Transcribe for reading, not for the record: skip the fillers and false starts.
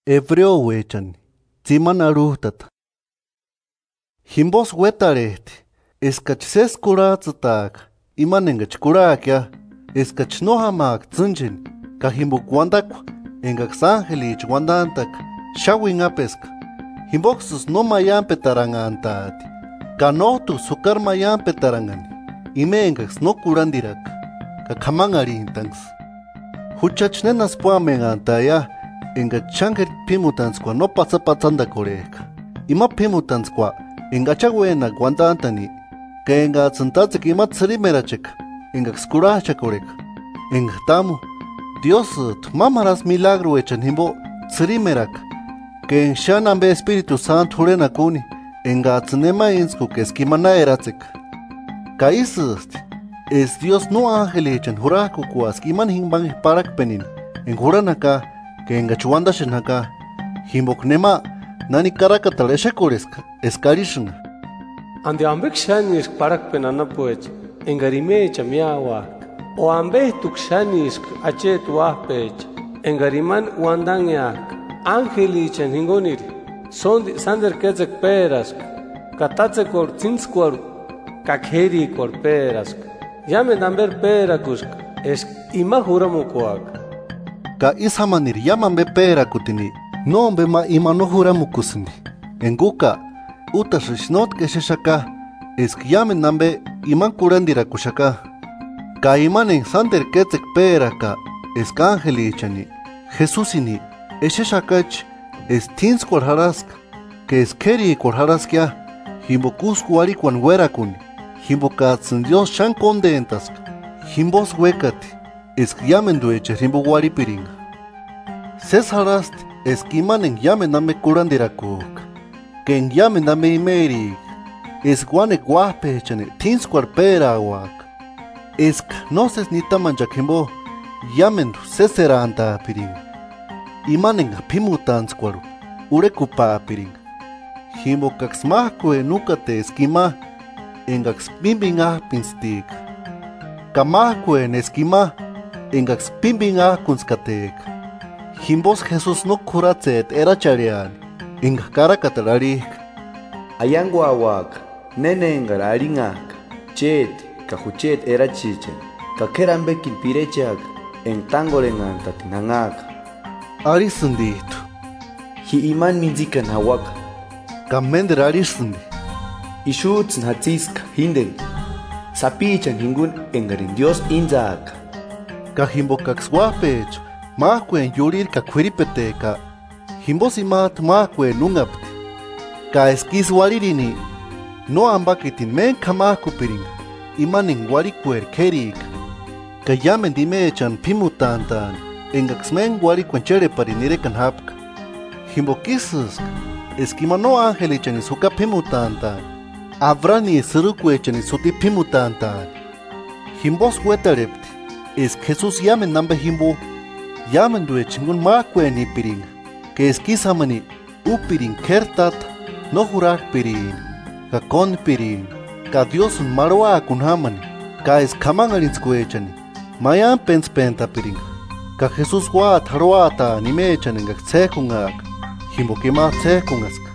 Hebreo wechan, Timana ruhtata. Himbos wetarehti, eskachses kuratzatak, imanengach kurakya, eskach nohamak tsunjin, kahimbuk wandakwa, engaks angelich wandantak, shawin apeska. Himboxus no mayan petarangantati, kanotu sukar mayan petarangani, imengaks no kurandirak, kakamangarintanks. Huchachnenas puamengantaya, enga changer pimutanskwa no pasapatanda koreka. Ima pimutanskwa enga chagwena guantantani. Que enga tsantatsik ima tsarimerachek. Enga skuracha koreka. Enga tamu. Dios mamaras milagro echan himbo tsarimerak. Que en shanambe Espíritu Santo hurena kuni. Enga tsanema insku que esquimana eratsek. Kaisust es Dios no ángel echan huraku kuas kiman hingban parak penin. En huranaka que en gachuanda shenaka, himboknema, nani karakatal eshakureska, eskarishna. Ande ambek shanis parak penana poech, en garime chamiawak, o ambe tukshanis achet wahpech, en gariman wandangyak, angeli chen hingonir, sander kezek perask, katatzekor tinskor, kakheri kor perask, yamen amber perakusk, es imahuramukwak. Ka isamanir yaman pera kutini, no be ma imano huramukusini. Enguka, utashishnot que shaka, es que yamen nambe iman kurandira kushaka. Ka imanen sander ketzek pera ka, es angeli chani, Jesusini, eshakach, es tins korharask, que es keri korharaskia, himbokus kuari kwan werakun, himbokatsin Dios shan kondentas, himbos wekati. Es que yamen dueche rimbo guaripiring. Cesarast es que imanen yamen name kurandirakuk. Que en yamen name imeri. Es guane guape chane tins cuarpera wak. Es que no ses ni taman jakimbo. Yamen ceseranta piring. Imanen pimutans cuaru. Urekupa piring. Himbo kaxmahkue nukate esquima. Engax bimbinga pinstik. Kamahkue en esquima. Engax pimbinga kunskatek. Himbos Jesús no kuratzet era charian. Enga karakatalarik. Ayanguawak, nene engararingak, chet, kajuchet era chichen, kakerambe kilpirechak, en tangolengan tatinangak. Arisundito. Hi iman minzikan hawak. Kamender arisundi. Ishuts natsisk hinden. Sapichan hingun engarin Dios inzak. Kahimbo kaxwapech, mahkuen yurir kakwiripeteka, himbosimat mahkuen nungapti. Ka eskis waririni, no ambakitin men kamahkupiring, imanin warikwer kerik. Ka yamen dimechan pimutantan, engaxmen warikwen chereparinerekan hapka. Himbokisus, eskima no angelichan isuka pimutantan, abrani surukwechen isuti pimutantan. Himbos wetarepti. Es Jesús yamen nambe himbo, yamen due chingun makwen ni piring, que es kisamani, upiring kertat, no jurak piring, ka kon piring, ka Dios un marwa kunhamani, ka es kamangarinskweechani, mayan penspenta piring, ka Jesús wa tarwata ni mechani ngak tsekungak, himbo kima tsekungask.